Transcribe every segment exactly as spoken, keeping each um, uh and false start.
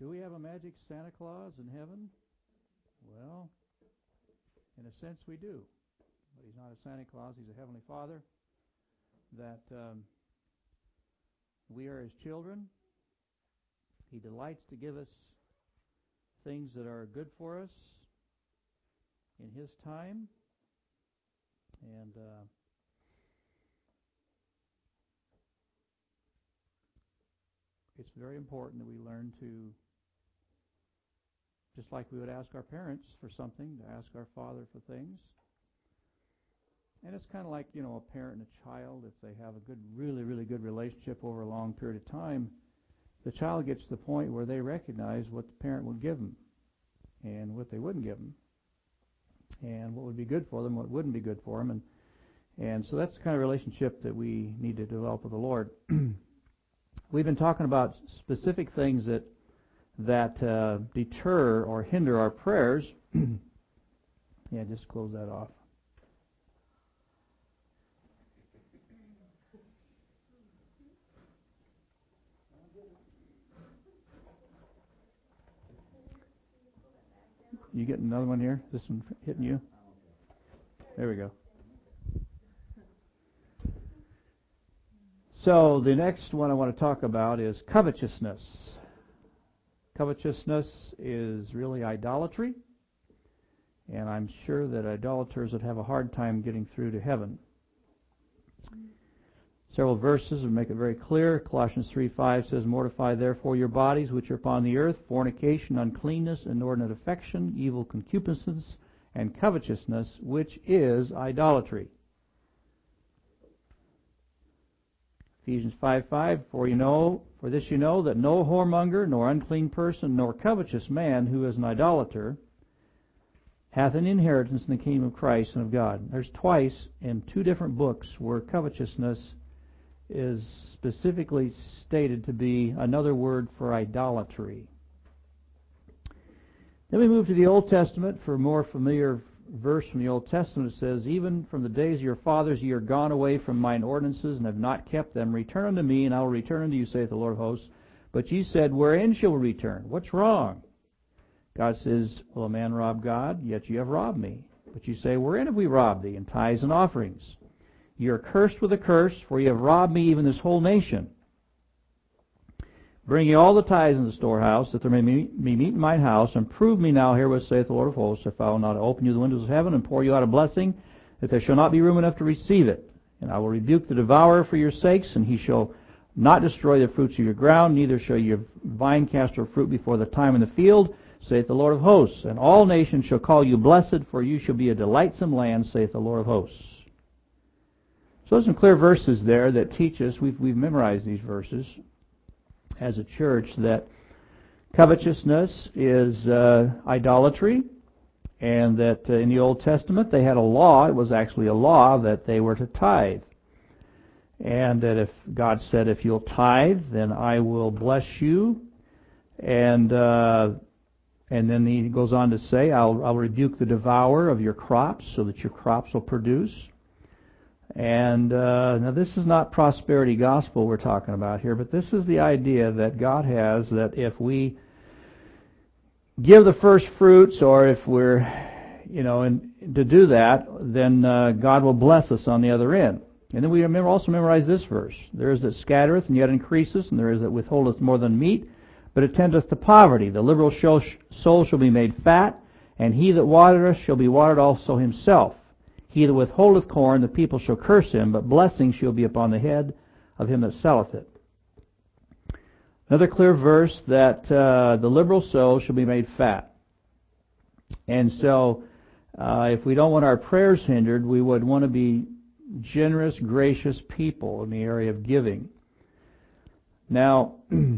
Do we have a magic Santa Claus in heaven? Well, in a sense we do. But he's not a Santa Claus. He's a Heavenly Father. That um, we are his children. He delights to give us things that are good for us in his time. And uh, it's very important that we learn to, just like we would ask our parents for something, to ask our Father for things. And it's kind of like, you know, a parent and a child. If they have a good, really, really good relationship over a long period of time, the child gets to the point where they recognize what the parent would give them and what they wouldn't give them, and what would be good for them, what wouldn't be good for them. And, and so that's the kind of relationship that we need to develop with the Lord. We've been talking about specific things that that uh, deter or hinder our prayers. Yeah, just close that off. You getting another one here? This one hitting you? There we go. So the next one I want to talk about is covetousness. Covetousness is really idolatry, and I'm sure that idolaters would have a hard time getting through to heaven. Several verses would make it very clear. Colossians three five says, "Mortify therefore your bodies which are upon the earth, fornication, uncleanness, inordinate affection, evil concupiscence, and covetousness, which is idolatry." Ephesians five five, "For you know, for this you know, that no whoremonger, nor unclean person, nor covetous man who is an idolater, hath an inheritance in the kingdom of Christ and of God." There's twice in two different books where covetousness is specifically stated to be another word for idolatry. Then we move to the Old Testament for a more familiar verse from the Old Testament. It says, "Even from the days of your fathers ye are gone away from mine ordinances, and have not kept them. Return unto me, and I will return unto you, saith the Lord of hosts. But ye said, Wherein shall we return?" What's wrong? God says, "Will a man rob God? Yet ye have robbed me. But ye say, Wherein have we robbed thee? In tithes and offerings. Ye are cursed with a curse, for ye have robbed me, even this whole nation. Bring ye all the tithes in the storehouse, that there may be meat in mine house, and prove me now herewith, saith the Lord of hosts, if I will not open you the windows of heaven, and pour you out a blessing, that there shall not be room enough to receive it. And I will rebuke the devourer for your sakes, and he shall not destroy the fruits of your ground, neither shall your vine cast her fruit before the time in the field, saith the Lord of hosts. And all nations shall call you blessed, for you shall be a delightsome land, saith the Lord of hosts." So there's some clear verses there that teach us, we've, we've memorized these verses as a church, that covetousness is uh, idolatry, and that uh, in the Old Testament they had a law. It was actually a law that they were to tithe. And that if God said, "If you'll tithe, then I will bless you." And uh, and then he goes on to say, I'll, I'll rebuke the devourer of your crops, so that your crops will produce. And uh, now this is not prosperity gospel we're talking about here, but this is the idea that God has, that if we give the first fruits, or if we're, you know, and to do that, then uh, God will bless us on the other end. And then we remember, also memorize this verse. "There is that scattereth, and yet increaseth, and there is that withholdeth more than meat, but attendeth to poverty. The liberal soul shall be made fat, and he that watereth shall be watered also himself. He that withholdeth corn, the people shall curse him, but blessing shall be upon the head of him that selleth it." Another clear verse, that uh, the liberal soul shall be made fat. And so, uh, if we don't want our prayers hindered, we would want to be generous, gracious people in the area of giving. Now,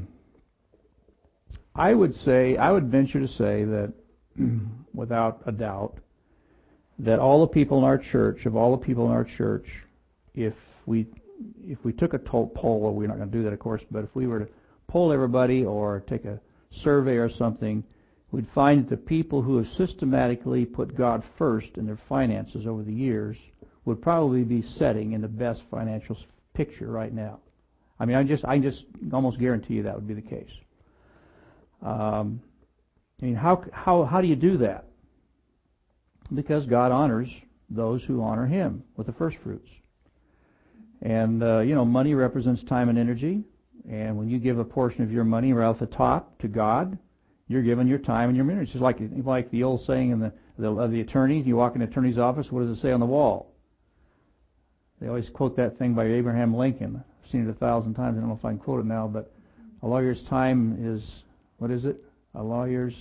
I would say, I would venture to say that, without a doubt, that all the people in our church, of all the people in our church, if we if we took a poll, well, we're not going to do that, of course, but if we were to poll everybody or take a survey or something, we'd find that the people who have systematically put God first in their finances over the years would probably be setting in the best financial picture right now. I mean, I just I just almost guarantee you that would be the case. Um, I mean, how how how do you do that? Because God honors those who honor Him with the first fruits. And uh, you know, money represents time and energy. And when you give a portion of your money right off the top to God, you're giving your time and your energy. It's just like like the old saying in the the, of the attorneys. You walk in the attorney's office. What does it say on the wall? They always quote that thing by Abraham Lincoln. I've seen it a thousand times. I don't know if I can quote it now, but a lawyer's time is, what is it? A lawyer's,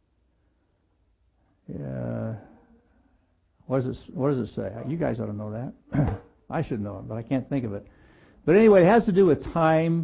uh, what does it, what does it say? You guys ought to know that. I should know it, but I can't think of it. But anyway, it has to do with time.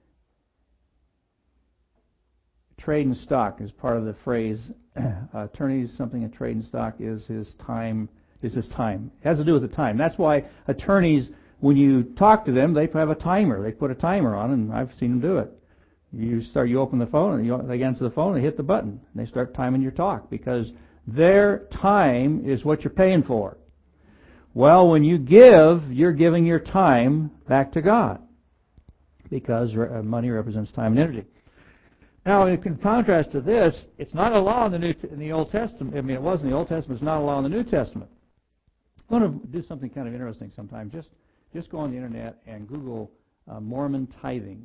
Trade and stock is part of the phrase. Uh, attorneys, something in trade and stock is his time. Is his time. It has to do with the time. That's why attorneys, when you talk to them, they have a timer. They put a timer on, and I've seen them do it. You start, you open the phone, and you, they answer the phone, and they hit the button, and they start timing your talk because their time is what you're paying for. Well, when you give, you're giving your time back to God because money represents time and energy. Now, in contrast to this, it's not a law in the New in the Old Testament. I mean, it was in the Old Testament. It's not a law in the New Testament. I'm going to do something kind of interesting sometime. Just just go on the internet and Google uh, Mormon tithing.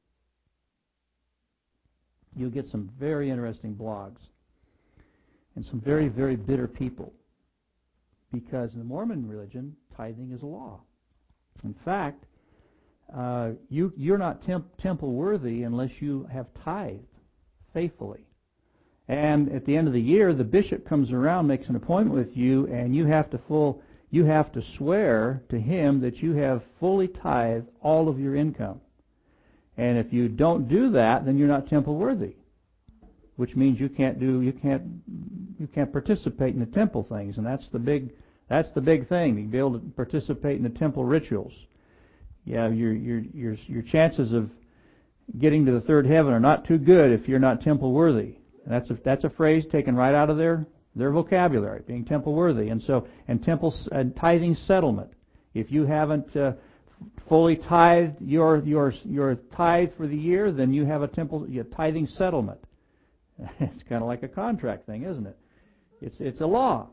You'll get some very interesting blogs and some very, very bitter people. Because in the Mormon religion, tithing is a law. In fact, uh, you, you're not temp- temple worthy unless you have tithed faithfully. And at the end of the year, the bishop comes around, makes an appointment with you, and you have to full, you have to swear to him that you have fully tithed all of your income. And if you don't do that, then you're not temple worthy, which means you can't do, you can't, you can't participate in the temple things, and that's the big, that's the big thing. You be able to participate in the temple rituals. Yeah, your your your your chances of getting to the third heaven are not too good if you're not temple worthy. That's a that's a phrase taken right out of their their vocabulary, being temple worthy. And so, and temple and tithing settlement. If you haven't uh, fully tithed your your your tithe for the year, then you have a temple a tithing settlement. It's kind of like a contract thing, isn't it? It's it's a law.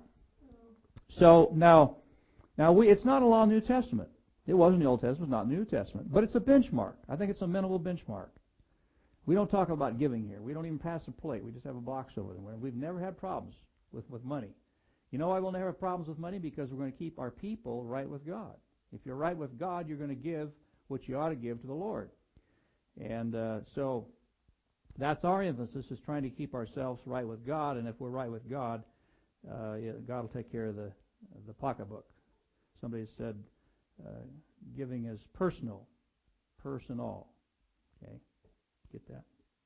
So now, now we it's not a law in the New Testament. It was in the Old Testament, it's not in the New Testament, but it's a benchmark. I think it's a minimal benchmark. We don't talk about giving here. We don't even pass a plate. We just have a box over there. We've never had problems with, with money. You know why we'll never have problems with money? Because we're going to keep our people right with God. If you're right with God, you're going to give what you ought to give to the Lord. And uh, so that's our emphasis, is trying to keep ourselves right with God. And if we're right with God, uh, God will take care of the the pocketbook. Somebody said uh, giving is personal, personal. Okay, get that?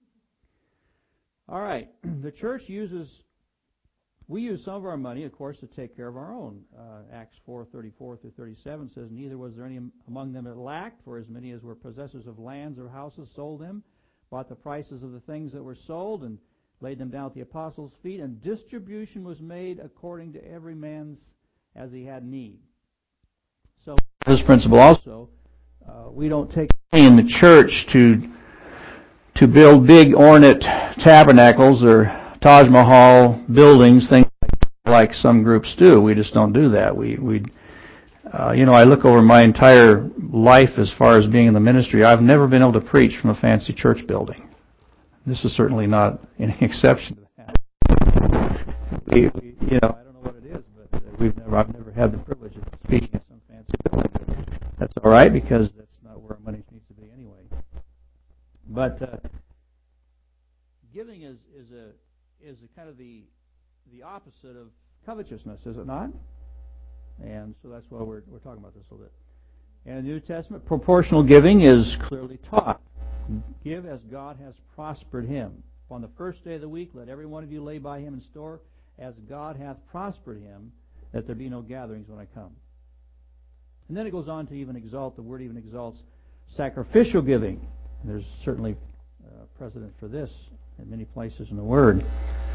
All right. The church uses, we use some of our money, of course, to take care of our own. Uh, Acts four thirty-four through thirty-seven says, "Neither was there any among them that lacked, for as many as were possessors of lands or houses sold them, bought the prices of the things that were sold, and laid them down at the apostles' feet, and distribution was made according to every man's as he had need." So this principle also, uh, we don't take money in the church to to build big ornate tabernacles or Taj Mahal buildings, things like, like some groups do. We just don't do that. We we uh, you know, I look over my entire life as far as being in the ministry. I've never been able to preach from a fancy church building. This is certainly not any exception to that. We, we, you know, I don't know what it is, but uh, we've never, I've never had the privilege of speaking at some fancy building. But that's all right, because that's not where our money needs to be anyway. But uh, giving is is a is a kind of the the opposite of covetousness, is it not? And so that's why we're we're talking about this a little bit. And in the New Testament, proportional giving is clearly taught. Give as God has prospered him. On the first day of the week, let every one of you lay by him in store, as God hath prospered him, that there be no gatherings when I come. And then it goes on to even exalt, the word even exalts sacrificial giving. And there's certainly uh, precedent for this in many places in the Word.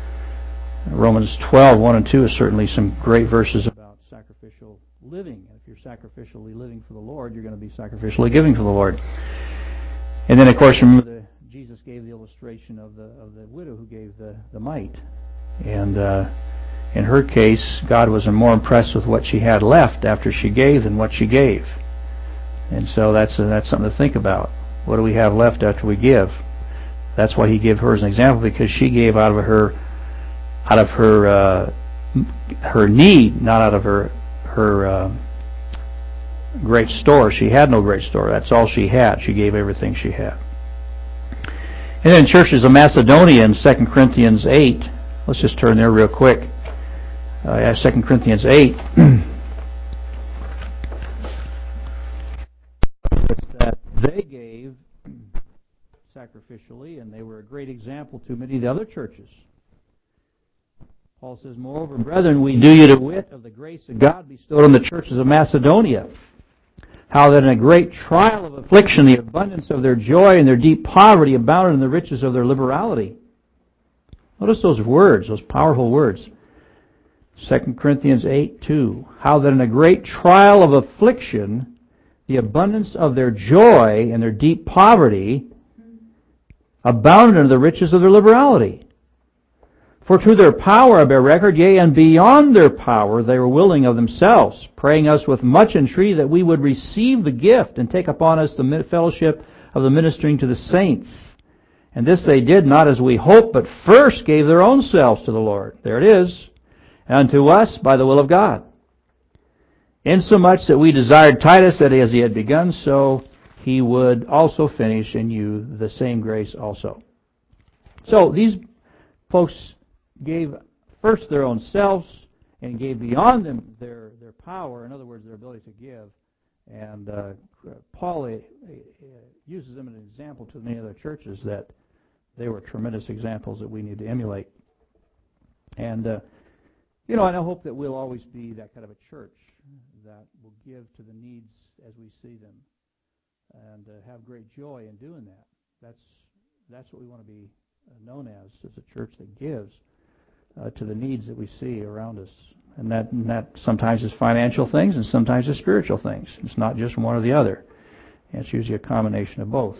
Romans twelve, one and two is certainly some great verses about sacrificial living. And if you're sacrificially living for the Lord, you're going to be sacrificially giving for the Lord. And then, of course, remember the Jesus gave the illustration of the of the widow who gave the, the mite. And uh, in her case, God was more impressed with what she had left after she gave than what she gave. And so that's, uh, that's something to think about. What do we have left after we give? That's why he gave her as an example, because she gave out of her out of her uh, her need, not out of her her uh, great store. She had no great store. That's all she had. She gave everything she had. And then churches of Macedonia in Second Corinthians eight. Let's just turn there real quick. Uh, Second Corinthians eight. That they gave sacrificially, and they were a great example to many of the other churches. Paul says, "Moreover, brethren, we do you to wit of the grace of God bestowed on the churches of Macedonia, how that in a great trial of affliction the abundance of their joy and their deep poverty abounded in the riches of their liberality." Notice those words, those powerful words. Second Corinthians eight two. How that in a great trial of affliction the abundance of their joy and their deep poverty abounded in the riches of their liberality. For to their power I bear record, yea, and beyond their power they were willing of themselves, praying us with much entreaty that we would receive the gift and take upon us the fellowship of the ministering to the saints. And this they did not as we hoped, but first gave their own selves to the Lord. There it is. And to us by the will of God. Insomuch that we desired Titus that as he had begun, so he would also finish in you the same grace also. So these folks gave first their own selves and gave beyond them their, their power, in other words, their ability to give. And uh, Paul uh, uses them as an example to many other churches that they were tremendous examples that we need to emulate. And, uh, you know, and I hope that we'll always be that kind of a church that will give to the needs as we see them and uh, have great joy in doing that. That's that's what we want to be known as, as a church that gives uh, to the needs that we see around us. And that, and that sometimes is financial things and sometimes is spiritual things. It's not just one or the other. And it's usually a combination of both.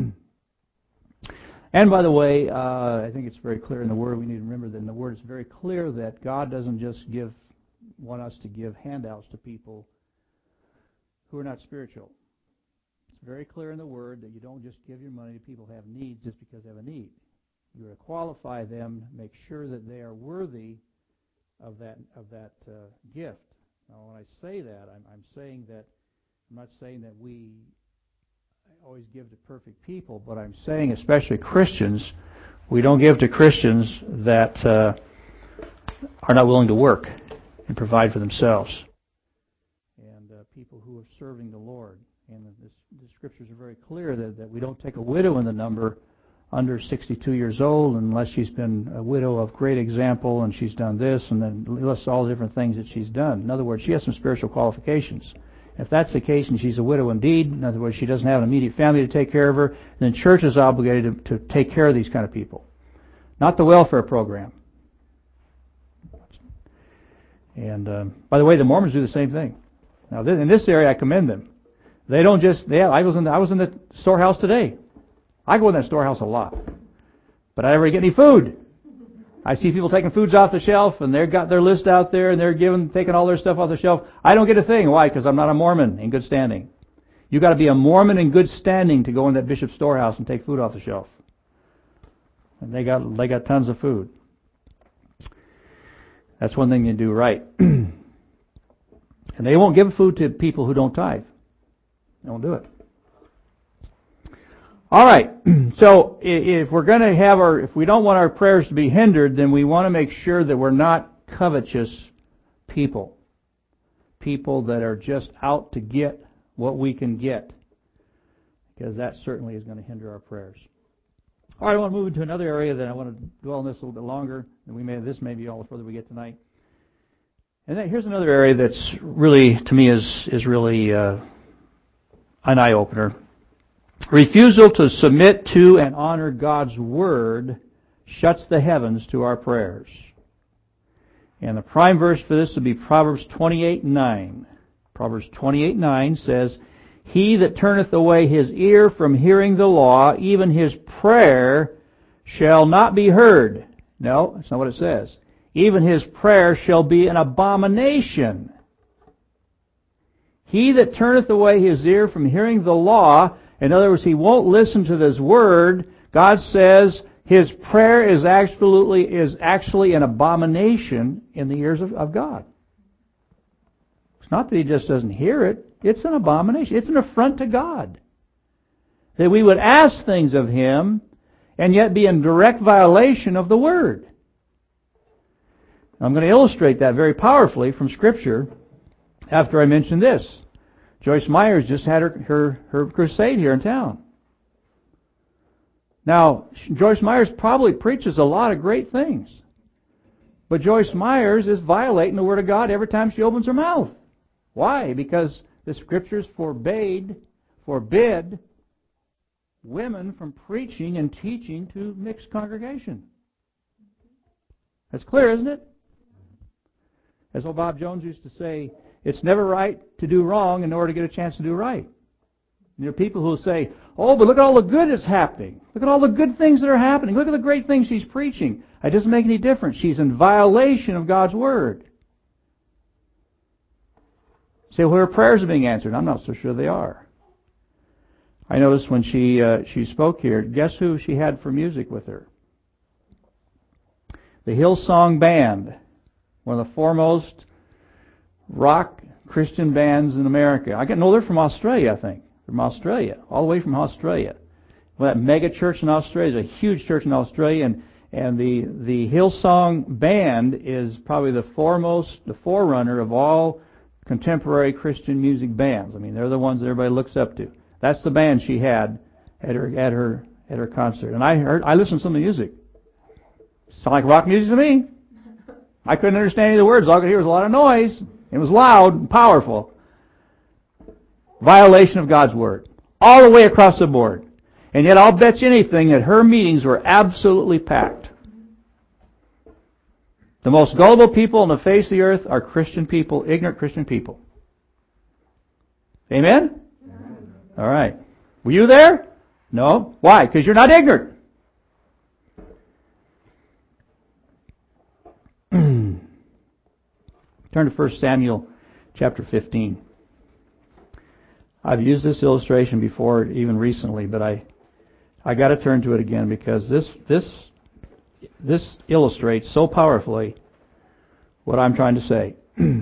And by the way, uh, I think it's very clear in the Word, we need to remember that in the Word it's very clear that God doesn't just give want us to give handouts to people who are not spiritual. It's very clear in the Word that you don't just give your money to people who have needs just because they have a need. You're to qualify them, make sure that they are worthy of that of that uh, gift. Now, when I say that, I'm, I'm saying that I'm not saying that we always give to perfect people, but I'm saying, especially Christians, we don't give to Christians that uh, are not willing to work and provide for themselves, and uh, people who are serving the Lord. And this, the scriptures are very clear that, that we don't take a widow in the number under sixty-two years old unless she's been a widow of great example and she's done this, and then lists all the different things that she's done. In other words, she has some spiritual qualifications. If that's the case and she's a widow indeed, in other words, she doesn't have an immediate family to take care of her, then the church is obligated to, to take care of these kind of people. Not the welfare program. And um, by the way, the Mormons do the same thing. Now, th- in this area, I commend them. They don't just. They have, I was in. The, I was in the storehouse today. I go in that storehouse a lot, but I never get any food. I see people taking foods off the shelf, and they've got their list out there, and they're giving, taking all their stuff off the shelf. I don't get a thing. Why? Because I'm not a Mormon in good standing. You got to be a Mormon in good standing to go in that bishop's storehouse and take food off the shelf. And they got they got tons of food. That's one thing you do right. And they won't give food to people who don't tithe. They won't do it. All right. So if we're going to have our, if we don't want our prayers to be hindered, then we want to make sure that we're not covetous people. People that are just out to get what we can get. Because that certainly is going to hinder our prayers. All right, I want to move into another area that I want to dwell on this a little bit longer. And we may, this may be all the further we get tonight. And then here's another area that's really, to me, is is really uh, an eye-opener. Refusal to submit to and honor God's Word shuts the heavens to our prayers. And the prime verse for this would be Proverbs twenty-eight nine. Proverbs twenty-eight nine says, He that turneth away his ear from hearing the law, even his prayer shall not be heard. No, that's not what it says. Even his prayer shall be an abomination. He that turneth away his ear from hearing the law, in other words, he won't listen to this word, God says his prayer is absolutely is actually an abomination in the ears of, of God. It's not that he just doesn't hear it. It's an abomination. It's an affront to God. That we would ask things of him and yet be in direct violation of the word. I'm going to illustrate that very powerfully from Scripture after I mention this. Joyce Myers just had her, her, her crusade here in town. Now, Joyce Myers probably preaches a lot of great things. But Joyce Myers is violating the Word of God every time she opens her mouth. Why? Because the Scriptures forbade, forbid women from preaching and teaching to mixed congregation. That's clear, isn't it? As old Bob Jones used to say, it's never right to do wrong in order to get a chance to do right. There are people who will say, oh, but look at all the good that's happening. Look at all the good things that are happening. Look at the great things she's preaching. It doesn't make any difference. She's in violation of God's Word. Say, well, her prayers are being answered. I'm not so sure they are. I noticed when she uh, she spoke here, guess who she had for music with her? The Hillsong Band, one of the foremost rock Christian bands in America. I get no, they're from Australia, I think. They're from Australia, all the way from Australia. Well, that mega church in Australia is a huge church in Australia, and and the the Hillsong Band is probably the foremost, the forerunner of all contemporary Christian music bands. I mean, they're the ones that everybody looks up to. That's the band she had at her at her at her concert. And I heard, I listened to some of the music. Sound like rock music to me. I couldn't understand any of the words. All I could hear was a lot of noise. It was loud and powerful. Violation of God's Word. All the way across the board. And yet I'll bet you anything that her meetings were absolutely packed. The most gullible people on the face of the earth are Christian people, ignorant Christian people. Amen? Amen. All right. Were you there? No. Why? Because you're not ignorant. Turn to First Samuel chapter fifteen. I've used this illustration before, even recently, but I I got to turn to it again because this this this illustrates so powerfully what I'm trying to say.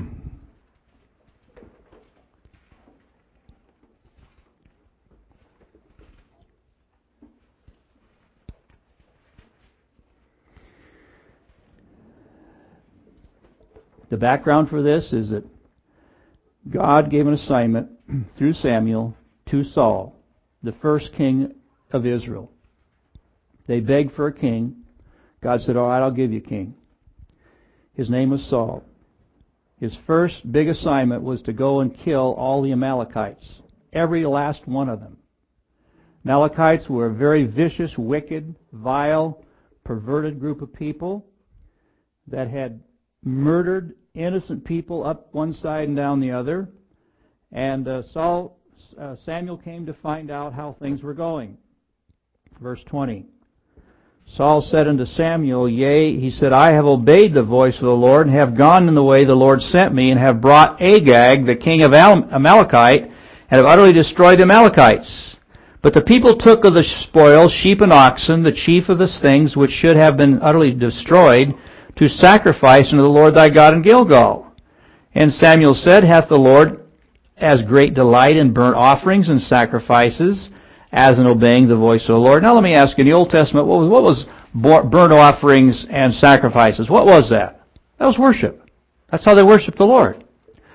The background for this is that God gave an assignment through Samuel to Saul, the first king of Israel. They begged for a king. God said, all right, I'll give you a king. His name was Saul. His first big assignment was to go and kill all the Amalekites, every last one of them. Amalekites were a very vicious, wicked, vile, perverted group of people that had murdered innocent people up one side and down the other. And uh, Saul, uh, Samuel came to find out how things were going. Verse twenty. Saul said unto Samuel, Yea, he said, I have obeyed the voice of the Lord, and have gone in the way the Lord sent me, and have brought Agag, the king of Amalekite, and have utterly destroyed the Amalekites. But the people took of the spoil sheep and oxen, the chief of the things which should have been utterly destroyed, to sacrifice unto the Lord thy God in Gilgal. And Samuel said, Hath the Lord as great delight in burnt offerings and sacrifices as in obeying the voice of the Lord? Now let me ask you, in the Old Testament, what was, what was burnt offerings and sacrifices? What was that? That was worship. That's how they worshiped the Lord.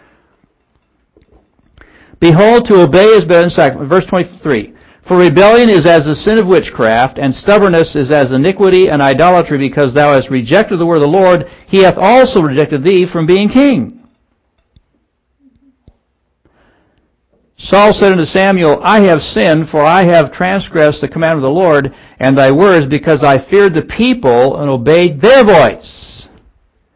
Behold, to obey is better than sacrifice. Verse twenty-three. For rebellion is as the sin of witchcraft, and stubbornness is as iniquity and idolatry, because thou hast rejected the word of the Lord, he hath also rejected thee from being king. Saul said unto Samuel, I have sinned, for I have transgressed the commandment of the Lord, and thy words, because I feared the people, and obeyed their voice.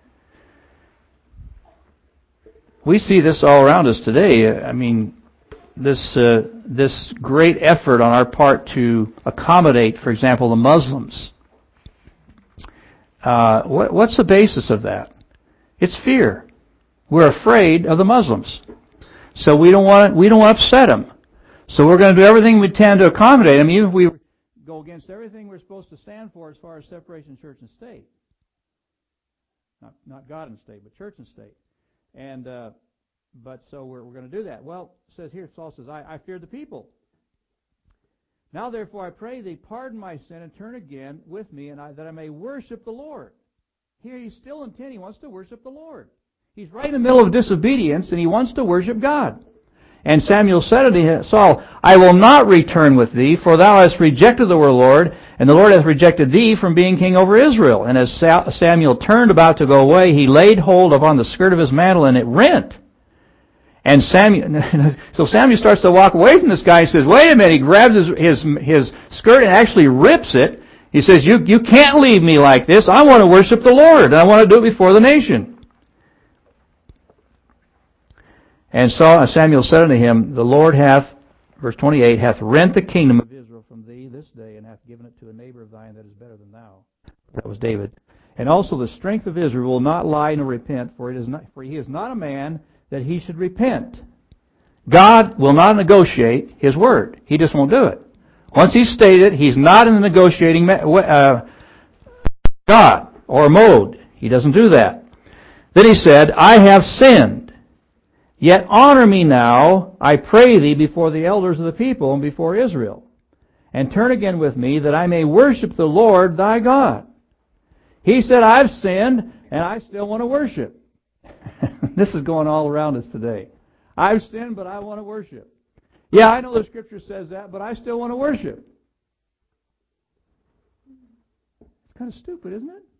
We see this all around us today. I mean, this uh, this great effort on our part to accommodate, for example, the Muslims. Uh, what, what's the basis of that? It's fear. We're afraid of the Muslims, so we don't want we don't want to upset them. So we're going to do everything we can to accommodate them, even if we go against everything we're supposed to stand for as far as separation of church and state. Not not God and state, but church and state. And uh, but so we're we're going to do that. Well, it says here, Saul says, I, I fear the people. Now therefore I pray thee, pardon my sin and turn again with me, and I, that I may worship the Lord. Here he's still intent. He wants to worship the Lord. He's right in the middle of disobedience, and he wants to worship God. And Samuel said unto Saul, I will not return with thee, for thou hast rejected the word of the Lord, and the Lord hath rejected thee from being king over Israel. And as Samuel turned about to go away, he laid hold upon the skirt of his mantle, and it rent. And Samuel, so Samuel starts to walk away from this guy and says, wait a minute, he grabs his, his, his skirt and actually rips it. He says, you, you can't leave me like this. I want to worship the Lord, and I want to do it before the nation. And Samuel said unto him, the Lord hath, verse twenty-eight, hath rent the kingdom of Israel from thee this day, and hath given it to a neighbor of thine that is better than thou. That was David. And also the strength of Israel will not lie nor repent, for it is not, for he is not a man that he should repent. God will not negotiate his word. He just won't do it. Once he's stated, he's not in the negotiating uh, God or mode. He doesn't do that. Then he said, I have sinned. Yet honor me now, I pray thee, before the elders of the people and before Israel, and turn again with me, that I may worship the Lord thy God. He said, I've sinned, and I still want to worship. This is going all around us today. I've sinned, but I want to worship. Yeah, I know the Scripture says that, but I still want to worship. It's kind of stupid, isn't it?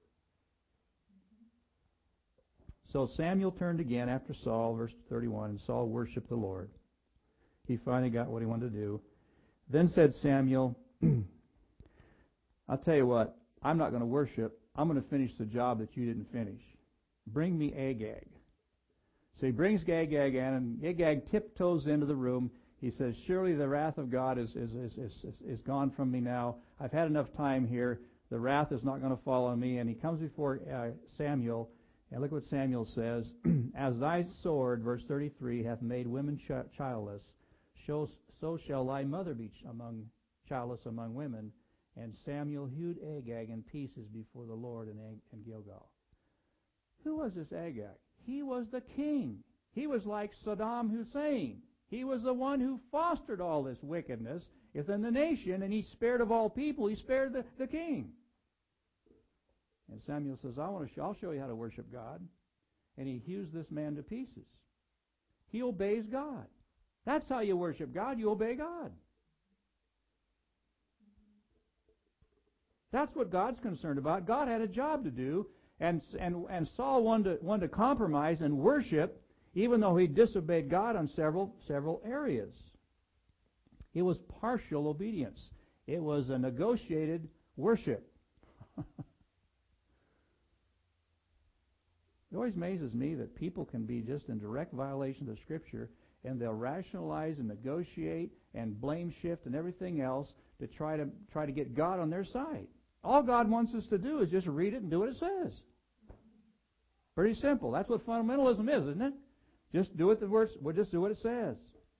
So Samuel turned again after Saul, verse thirty-one, and Saul worshiped the Lord. He finally got what he wanted to do. Then said Samuel, I'll tell you what, I'm not going to worship. I'm going to finish the job that you didn't finish. Bring me Agag. So he brings Agag in, and Agag tiptoes into the room. He says, surely the wrath of God is, is, is, is, is gone from me now. I've had enough time here. The wrath is not going to fall on me. And he comes before uh, Samuel. And look what Samuel says. As thy sword, verse thirty-three, hath made women ch- childless, so, so shall thy mother be ch- among childless among women. And Samuel hewed Agag in pieces before the Lord in, Ag- in Gilgal. Who was this Agag? He was the king. He was like Saddam Hussein. He was the one who fostered all this wickedness within the nation, and he spared of all people, he spared the, the king. And Samuel says, I want to show, I'll show you how to worship God. And he hews this man to pieces. He obeys God. That's how you worship God. You obey God. That's what God's concerned about. God had a job to do, and and and Saul wanted to, wanted to compromise and worship, even though he disobeyed God on several several areas. It was partial obedience. It was a negotiated worship. It always amazes me that people can be just in direct violation of the Scripture, and they'll rationalize and negotiate and blame shift and everything else to try to try to get God on their side. All God wants us to do is just read it and do what it says. Pretty simple. That's what fundamentalism is, isn't it? Just do it the words. We'll just do what it says.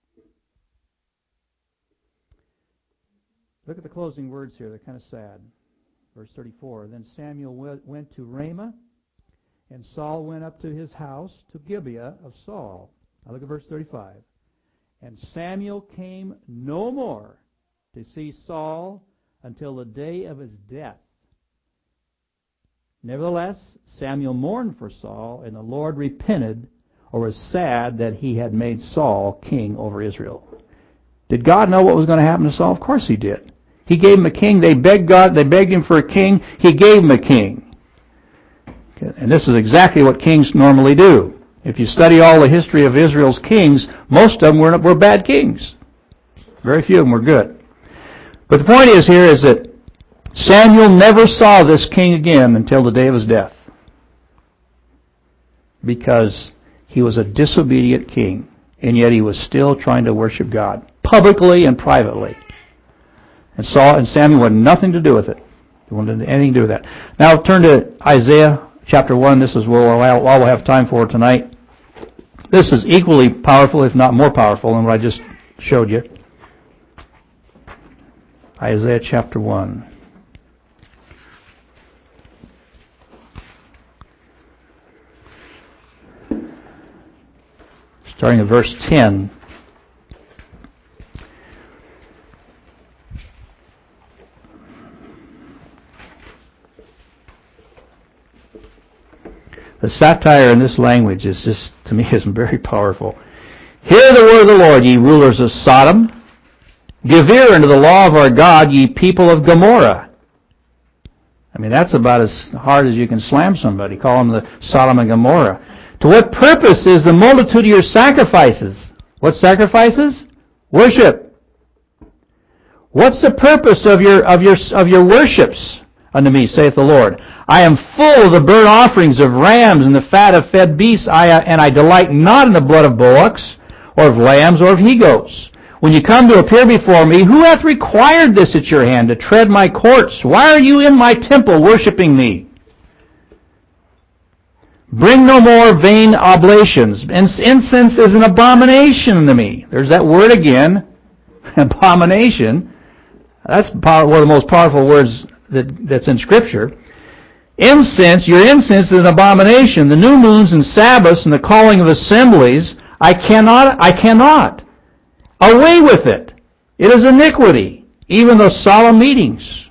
Look at the closing words here. They're kind of sad. Verse thirty-four. Then Samuel went to Ramah, and Saul went up to his house to Gibeah of Saul. Now look at verse thirty-five. And Samuel came no more to see Saul until the day of his death. Nevertheless, Samuel mourned for Saul, and the Lord repented or was sad that he had made Saul king over Israel. Did God know what was going to happen to Saul? Of course he did. He gave him a king. They begged God. They begged him for a king. He gave him a king. Okay. And this is exactly what kings normally do. If you study all the history of Israel's kings, most of them were, were bad kings. Very few of them were good. But the point is here is that Samuel never saw this king again until the day of his death, because he was a disobedient king. and yet he was still trying to worship God, publicly and privately. And Saul and Samuel had nothing to do with it. They wanted anything to do with that. Now turn to Isaiah chapter one. This is what all we'll have time for tonight. This is equally powerful, if not more powerful, than what I just showed you. Isaiah chapter one. Starting at verse ten. The satire in this language is just, to me, is very powerful. Hear the word of the Lord, ye rulers of Sodom. Give ear unto the law of our God, ye people of Gomorrah. I mean, that's about as hard as you can slam somebody. Call them the Sodom and Gomorrah. To what purpose is the multitude of your sacrifices? What sacrifices? Worship. What's the purpose of your of your of your worships unto me, saith the Lord? I am full of the burnt offerings of rams and the fat of fed beasts, I, and I delight not in the blood of bullocks, or of lambs, or of he-goats. When you come to appear before me, who hath required this at your hand, to tread my courts? Why are you in my temple worshiping me? Bring no more vain oblations. Incense is an abomination to me. There's that word again, abomination. That's one of the most powerful words that, that's in Scripture. Incense, your incense is an abomination. The new moons and Sabbaths and the calling of assemblies, I cannot, I cannot. Away with it. It is iniquity. Even those solemn meetings.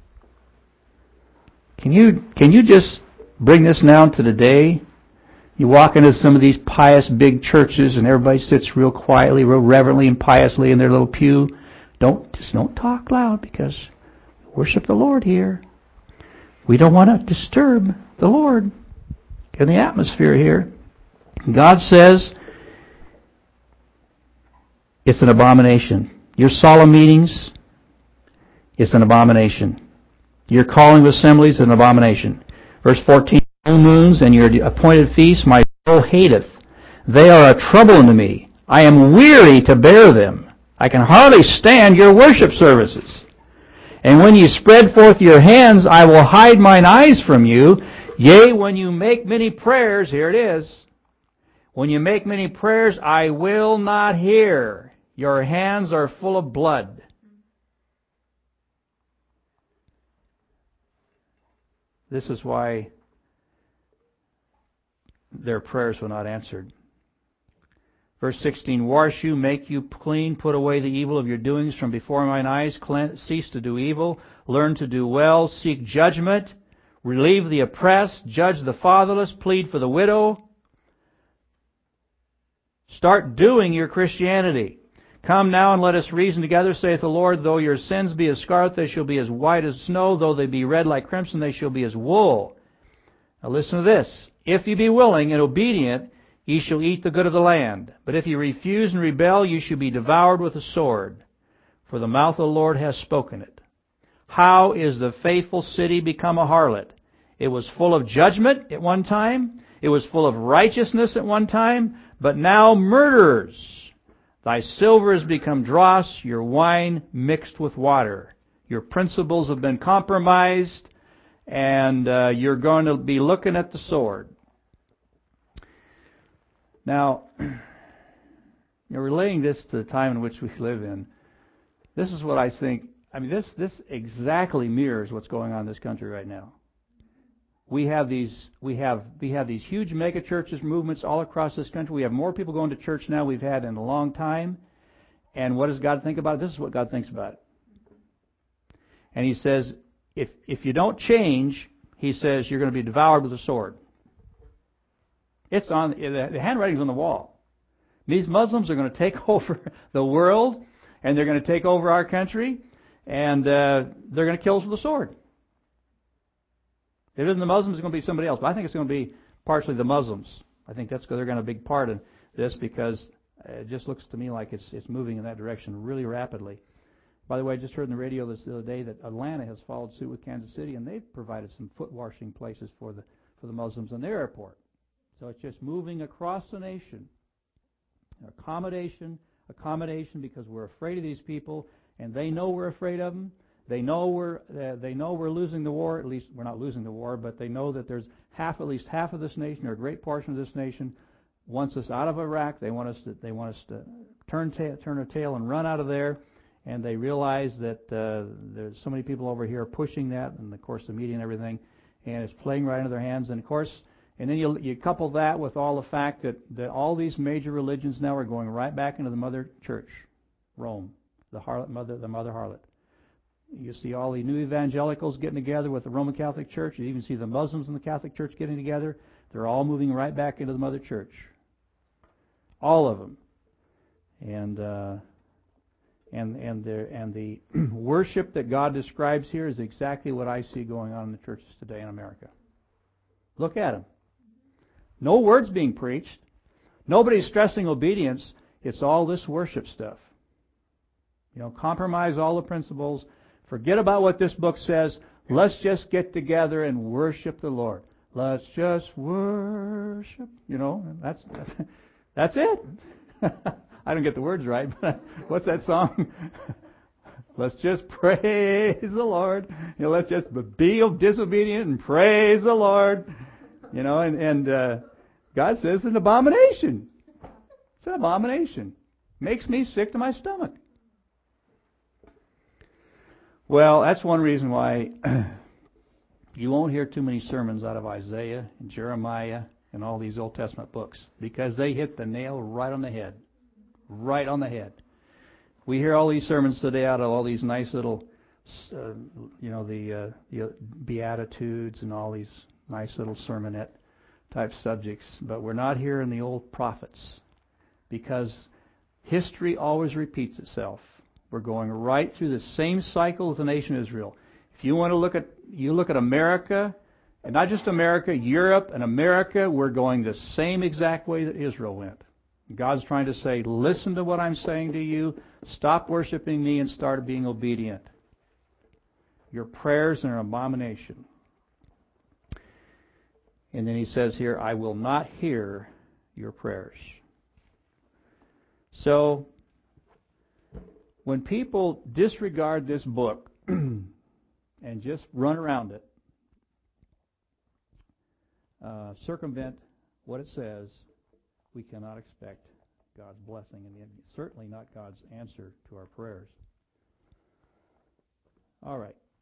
Can you, can you just bring this down to today? You walk into some of these pious big churches and everybody sits real quietly, real reverently and piously in their little pew. Don't, just don't talk loud because we worship the Lord here. We don't want to disturb the Lord in the atmosphere here. God says it's an abomination. Your solemn meetings, it's an abomination. Your calling of assemblies is an abomination. Verse fourteen, new moons and your appointed feasts my soul hateth. They are a trouble unto me. I am weary to bear them. I can hardly stand your worship services. And when you spread forth your hands, I will hide mine eyes from you. Yea, when you make many prayers, here it is. When you make many prayers, I will not hear. Your hands are full of blood. This is why their prayers were not answered. Verse sixteen, wash you, make you clean, put away the evil of your doings from before mine eyes, cleanse, cease to do evil, learn to do well, seek judgment, relieve the oppressed, judge the fatherless, plead for the widow. Start doing your Christianity. Come now and let us reason together, saith the Lord. Though your sins be as scarlet, they shall be as white as snow. Though they be red like crimson, they shall be as wool. Now listen to this. If you be willing and obedient, ye shall eat the good of the land. But if ye refuse and rebel, ye shall be devoured with a sword. For the mouth of the Lord hath spoken it. How is the faithful city become a harlot? It was full of judgment at one time. It was full of righteousness at one time. But now murderers. Thy silver has become dross, your wine mixed with water. Your principles have been compromised, and uh, you're going to be looking at the sword. Now, you know, relating this to the time in which we live in, this is what I think. I mean, this this exactly mirrors what's going on in this country right now. We have these we have we have these huge mega churches movements all across this country. We have more people going to church now we've had in a long time. And what does God think about it? This is what God thinks about it. And He says, if if you don't change, He says you're going to be devoured with a sword. It's on the handwriting's on the wall. These Muslims are going to take over the world, and they're going to take over our country, and uh, they're going to kill us with a sword. If it isn't the Muslims, it's going to be somebody else. But I think it's going to be partially the Muslims. I think that's they're going to be a big part in this because it just looks to me like it's it's moving in that direction really rapidly. By the way, I just heard on the radio this the other day that Atlanta has followed suit with Kansas City, and they've provided some foot washing places for the for the Muslims in their airport. So it's just moving across the nation. Accommodation, accommodation, because we're afraid of these people, and they know we're afraid of them. They know we're uh, they know we're losing the war. At least we're not losing the war, but they know that there's half, at least half of this nation, or a great portion of this nation, wants us out of Iraq. They want us to they want us to turn ta- turn a tail and run out of there. And they realize that uh, there's so many people over here pushing that, and of course the media and everything, and it's playing right into their hands. And of course, and then you you couple that with all the fact that, that all these major religions now are going right back into the mother church, Rome, the harlot mother, the mother harlot. You see all the new evangelicals getting together with the Roman Catholic Church. You even see the Muslims in the Catholic Church getting together. They're all moving right back into the mother church. All of them. And uh, and and the and the worship that God describes here is exactly what I see going on in the churches today in America. Look at them. No words being preached. Nobody's stressing obedience. It's all this worship stuff. You know, compromise all the principles. Forget about what this book says. Let's just get together and worship the Lord. Let's just worship. You know, that's that's it. I don't get the words right, but what's that song? Let's just praise the Lord. You know, let's just be disobedient and praise the Lord. You know, and, and uh, God says it's an abomination. It's an abomination. Makes me sick to my stomach. Well, that's one reason why you won't hear too many sermons out of Isaiah and Jeremiah and all these Old Testament books, because they hit the nail right on the head. Right on the head. We hear all these sermons today out of all these nice little, uh, you know, the, uh, the Beatitudes and all these nice little sermonette type subjects, but we're not hearing the old prophets, because history always repeats itself. We're going right through the same cycle as the nation of Israel. If you want to look at, you look at America, and not just America, Europe and America, we're going the same exact way that Israel went. God's trying to say, listen to what I'm saying to you, stop worshiping me, and start being obedient. Your prayers are an abomination. And then he says here, I will not hear your prayers. So, when people disregard this book and just run around it, uh, circumvent what it says, we cannot expect God's blessing, and certainly not God's answer to our prayers. All right.